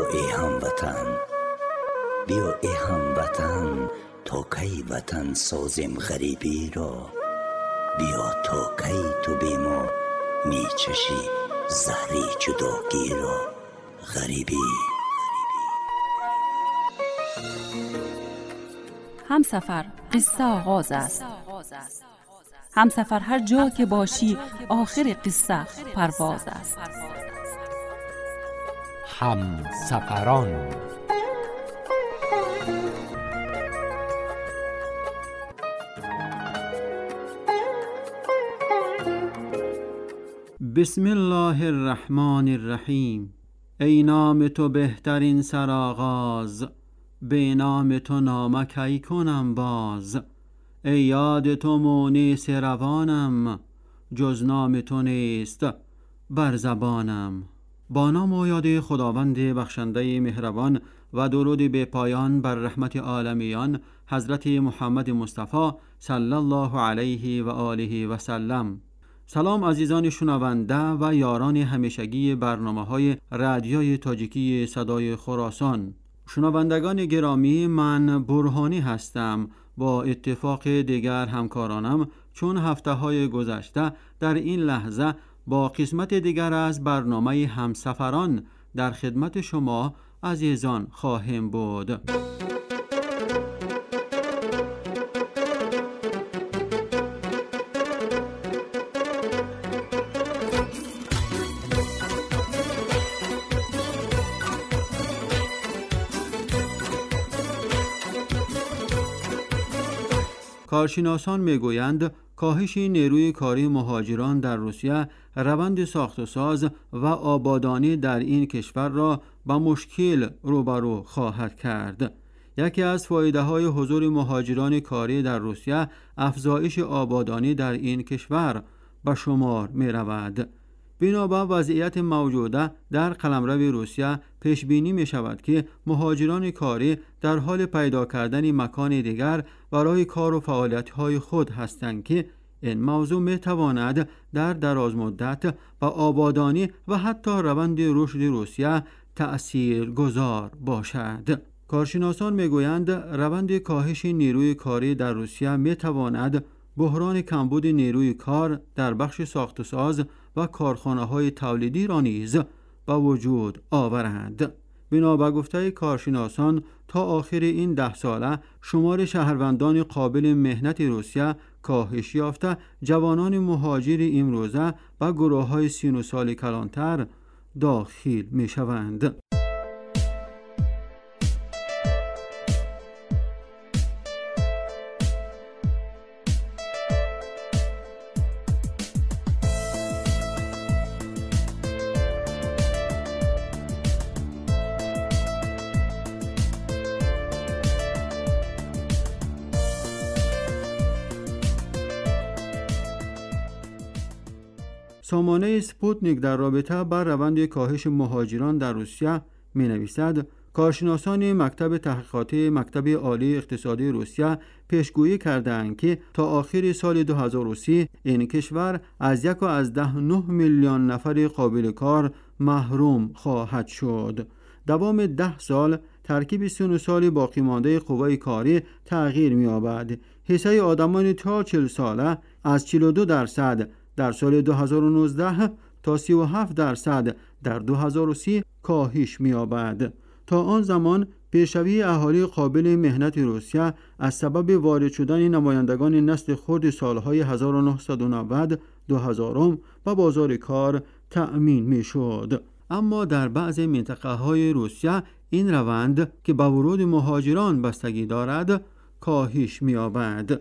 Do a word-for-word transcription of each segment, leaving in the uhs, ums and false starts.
ای هموطن، بیا ای هموطن، تا کی وطن سازیم غریبی را. بیا تا کی تو بی ما می چشی زهری جداگی را. غریبی همسفر قصه آغاز است. همسفر هر جا که باشی آخر قصه پرواز است. همسفران. بسم الله الرحمن الرحیم. ای نام تو بهترین سرآغاز، به نام تو نامه کی کنم باز. ای یاد تو مونس روانم، جز نام تو نیست بر زبانم. با نام و یاد خداوند بخشنده مهربان و درود به پایان بر رحمت عالمیان حضرت محمد مصطفی صلی الله علیه و آله و سلم. سلام عزیزان شنونده و یاران همیشگی برنامه‌های رادیوی تاجیکی صدای خراسان. شنوندگان گرامی، من برهانی هستم. با اتفاق دیگر همکارانم چون هفته‌های گذشته در این لحظه با قسمت دیگر از برنامه همسفران در خدمت شما عزیزان خواهیم بود. کارشناسان میگویند کاهش نیروی کاری مهاجران در روسیه روند ساخت و ساز و آبادانی در این کشور را با مشکل روبرو خواهد کرد. یکی از فایده‌های حضور مهاجران کاری در روسیه افزایش آبادانی در این کشور به شمار می رود. بنابر وضعیت موجوده در قلمرو روسیه پیش بینی می شود که مهاجران کاری در حال پیدا کردن مکان دیگر برای کار و فعالیت‌های خود هستند که این موضوع می تواند در دراز مدت به آبادانی و حتی روند رشد روسیه تأثیر گذار باشد. کارشناسان می گویند روند کاهش نیروی کاری در روسیه می تواند بحران کمبود نیروی کار در بخش ساخت و ساز و کارخانه‌های تولیدی را نیز به وجود آورد. بنا به گفته کارشناسان تا آخر این ده ساله شمار شهروندان قابل مهنت روسیه کاهش یافته، جوانان مهاجر امروزه و گروه‌های سی و نه سال کلانتر داخل می‌شوند. سامانه سپوتنیک در رابطه با روند کاهش مهاجران در روسیه می نویسد کارشناسان مکتب تحقیقاتی مکتب عالی اقتصادی روسیه پیشگویی کردند که تا آخر سال دو هزار و سی این کشور از یک و از ده نه میلیون نفر قابل کار محروم خواهد شد. دوام ده سال ترکیب سی و نه سال باقی مانده قوه کاری تغییر می یابد. حصه آدمان تا چهل ساله از چهل و دو درصد در سال دو هزار و نوزده تا سی و هفت درصد در دو هزار و سی کاهش می‌یابد. تا آن زمان پیشروی اهالی قابل مهنت روسیه از سبب وارد شدن نمایندگان نسل خرد سالهای هزار و نهصد و نود دو هزار به بازار کار تأمین می‌شد. اما در بعض منطقه‌های روسیه این روند که به ورود مهاجران بستگی دارد کاهش می‌یابد.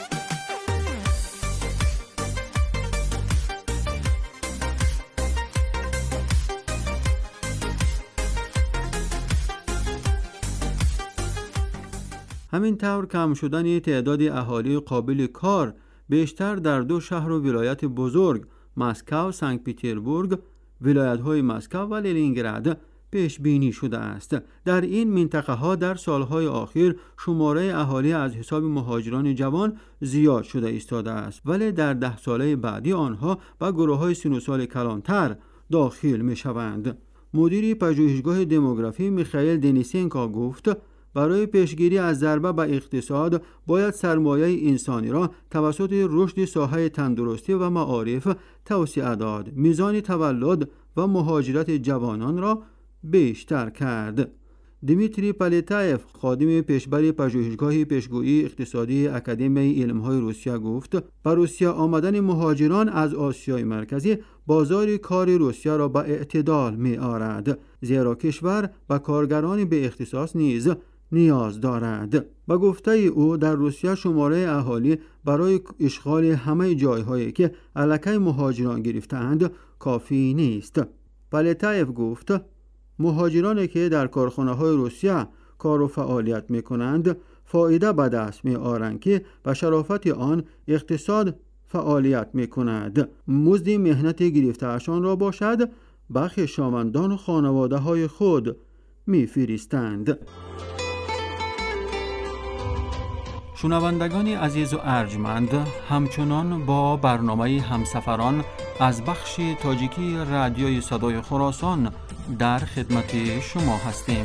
همین طور کم شدن تعداد اهالی قابل کار بیشتر در دو شهر و ولایت بزرگ مسکو، سنت پترزبورگ، ولایت‌های مسکو و لنینگراد پیش بینی شده است. در این منطقه ها در سالهای اخیر شماره اهالی از حساب مهاجران جوان زیاد شده ایستاده است، ولی در ده ساله بعدی آنها با گروه های سی و نه سال کلانتر داخل می شوند. مدیر پژوهشگاه دموگرافی میخائیل دنیسنکو گفت برای پیشگیری از ضربه به اقتصاد باید سرمایه انسانی را توسط رشد ساحه تندرستی و معارف توسعه داد، میزان تولد و مهاجرت جوانان را بیشتر کرد. دیمیتری پالیتایف، خادم پیشبر پژوهشگاه پیشگویی اقتصادی اکادمی علم‌های روسیه گفت با روسیه آمدن مهاجران از آسیای مرکزی بازار کار روسیه را به اعتدال می‌آورد، زیرا کشور با کارگران به اختصاص نیز نیاز دارد. با گفته او در روسیه شماره اهالی برای اشغال همه جای‌هایی که علیه مهاجران گرفتند کافی نیست. پالیتایف گفت مهاجرانی که در کارخانه‌های روسیه کار و فعالیت می‌کنند فایده به دست می‌آورند که به شرافت آن اقتصاد فعالیت می‌کند. مزد مهنت گرفته‌شان را باشد به خویشاوندان و خانواده‌های خود می‌فرستند. شنوندگان عزیز و ارجمند، همچنان با برنامه همسفران از بخش تاجیکی رادیوی صدای خراسان در خدمت شما هستیم.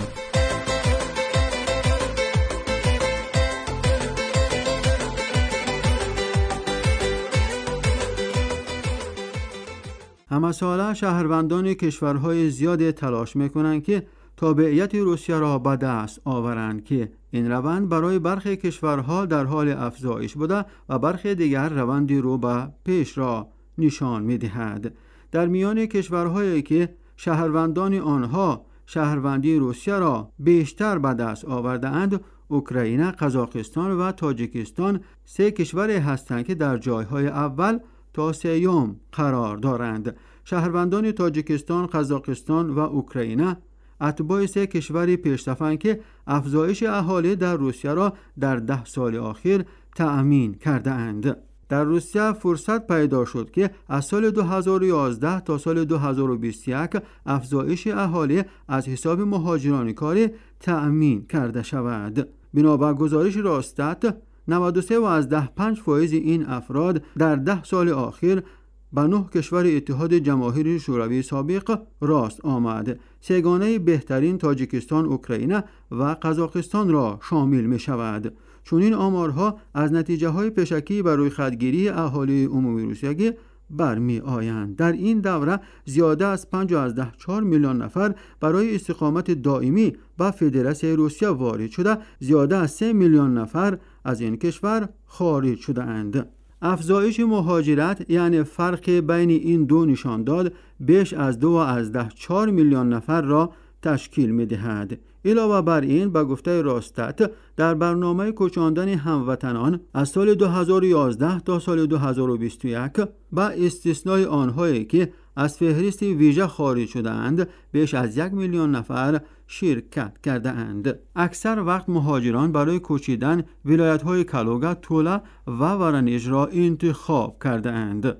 همه ساله شهروندان کشورهای زیاد تلاش میکنند که تابعیت روسیه را به دست آورند که این روند برای برخی کشورها در حال افزایش بوده و برخی دیگر روندی رو به پیش را نشان می‌دهد. در میان کشورهایی که شهروندان آنها شهروندی روسیه را بیشتر به دست آورده‌اند، اوکراین، قزاقستان و تاجیکستان سه کشوری هستند که در جایهای اول تا سوم قرار دارند. شهروندان تاجیکستان، قزاقستان و اوکراین اتباع سه کشور پیشرفتند که افزایش اهالی در روسیه را در ده سال اخیر تأمین کرده اند. در روسیه فرصت پیدا شد که از سال دو هزار و یازده تا سال دو هزار و بیست و یک افزایش اهالی از حساب مهاجران کاری تأمین کرده شود. بنابر گزارش راستات، نود و سه و از ده پنج فایز این افراد در ده سال اخیر به نه کشور اتحاد جماهیر شوروی سابق راست آمد. سگانه بهترین تاجیکستان، اوکراین و قزاقستان را شامل می شود. چون این آمارها از نتیجه های پیشکی برای خودگیری اهالی عمومی روسیه برمی آیند. در این دوره زیاده از پنج و از ده چهار میلیون نفر برای استقامت دائمی به فدراسیون روسیه وارد شده، زیاده از سه میلیون نفر از این کشور خارج شده اند. افزایش مهاجرت یعنی فرق بین این دو نشانداد بیش از دو و از ده چهار میلیون نفر را تشکیل می دهد. علاوه بر این، به گفته راستات، در برنامه کوچاندن هموطنان از سال دو هزار و یازده تا سال دو هزار و بیست و یک با استثنای آنهایی که از فهرست ویژه خارج شده اند بیش از یک میلیون نفر شرکت کرده اند. اکثر وقت مهاجران برای کوچیدن ولایت‌های کالوگا، تولا و ورانیژ را انتخاب کرده اند.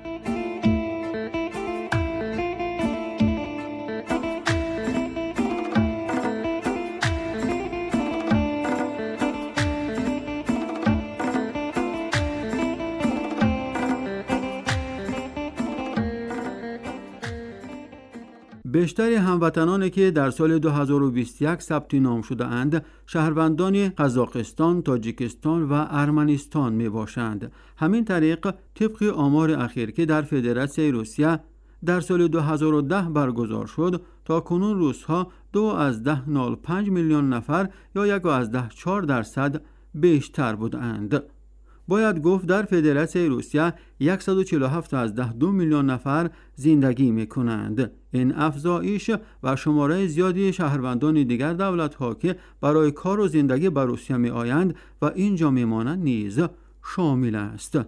بیشتر هموطنانی که در سال دو هزار و بیست و یک ثبت نام شده اند شهروندان قزاقستان، تاجیکستان و ارمنستان می باشند. همین طریق طبق آمار اخیر که در فدراسیون روسیه در سال دو هزار و ده برگزار شد، تا کنون روس‌ها دو از ده نال پنج میلیون نفر یا یک از ده چهار درصد بیشتر بودند. باید گفت در فدراسیون روسیه صد و چهل و هفت از ده دو میلیون نفر زندگی می کنند. این افزایش و شماره زیادی شهروندان دیگر دولت‌ها که برای کار و زندگی به روسیه می آیند و اینجا می مانند نیز شامل است.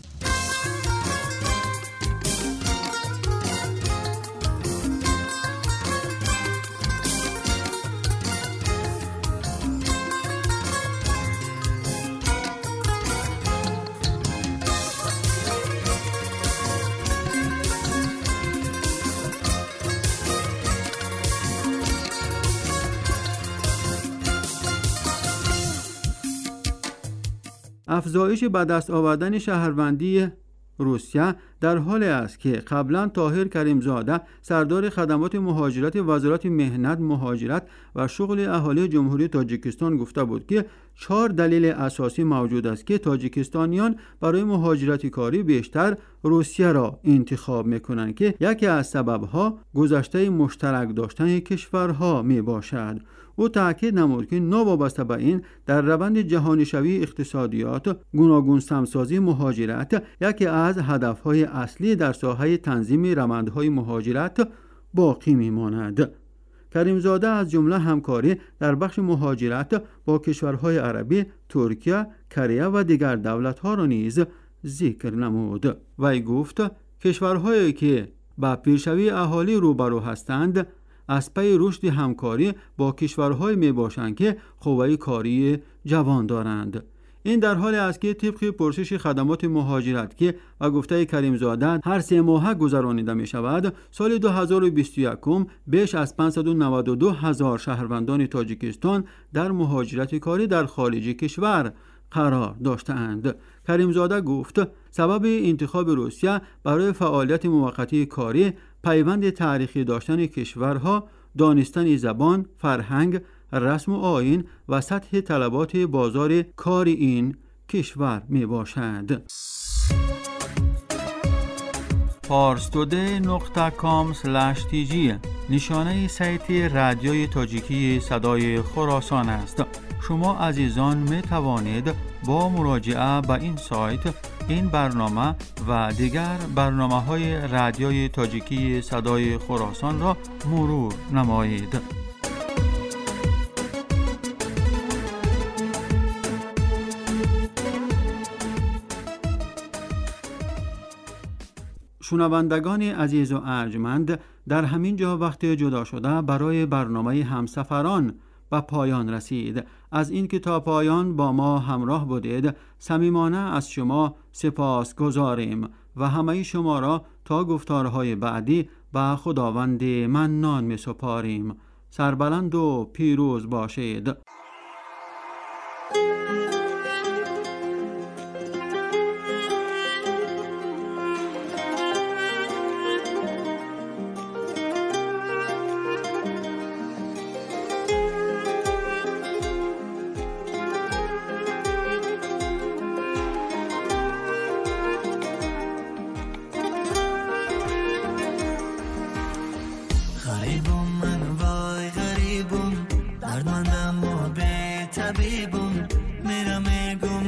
افزایش به دست آوردن شهروندی روسیه در حالی است که قبلا طاهر کریمزاده سردار خدمات مهاجرت وزارت مهنت، مهاجرت و شغل اهالی جمهوری تاجیکستان گفته بود که چهار دلیل اساسی موجود است که تاجیکستانیان برای مهاجرت کاری بیشتر روسیه را انتخاب میکنند که یکی از سببها گذشته مشترک داشتن کشورها می باشد. او تاکید نمود که نوابسته به این در روند جهانی شوی اقتصادیات گوناگون سمسازی مهاجرت یکی از هدفهای اصلی در ساحه تنظیم روندهای مهاجرت باقی میماند. کریمزاده از جمله همکاری در بخش مهاجرت با کشورهای عربی، ترکیه، کره و دیگر دولت‌ها را نیز ذکر نمود. وی گفت کشورهایی که با پیشروی اهالی روبرو هستند از پی رشد همکاری با کشورهای می باشند که قوه کاری جوان دارند. این در حالی است که طبق پرسش خدمات مهاجرت که و گفته کریمزاده هر سه ماه گذرانیده می شود، سال دو هزار و بیست و یک بیش از پانصد و نود و دو هزار شهروندان تاجیکستان در مهاجرت کاری در خارج کشور قرار داشتند. کریمزاده گفت سبب انتخاب روسیه برای فعالیت موقتی کاری پیوند تاریخی داشتن کشورها، دانستن زبان، فرهنگ، رسم و آیین و سطح طلبات بازار کار این کشور می باشد. پارستوده نقطه کام اسلش تی جی نشانه سایت رادیوی تاجیکی صدای خراسان است. شما عزیزان می توانید با مراجعه به این سایت این برنامه و دیگر برنامه های رادیوی تاجیکی صدای خراسان را مرور نمایید. شنوندگان عزیز و ارجمند، در همین جا وقت جدا شده برای برنامه همسفران به پایان رسید. از این که تا پایان با ما همراه بودید صمیمانه از شما سپاس گزاریم و همه شما را تا گفتارهای بعدی به خداوند منان می سپاریم. سربلند و پیروز باشید.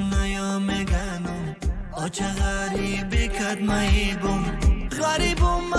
چه غریبی کد مهیبم غریبم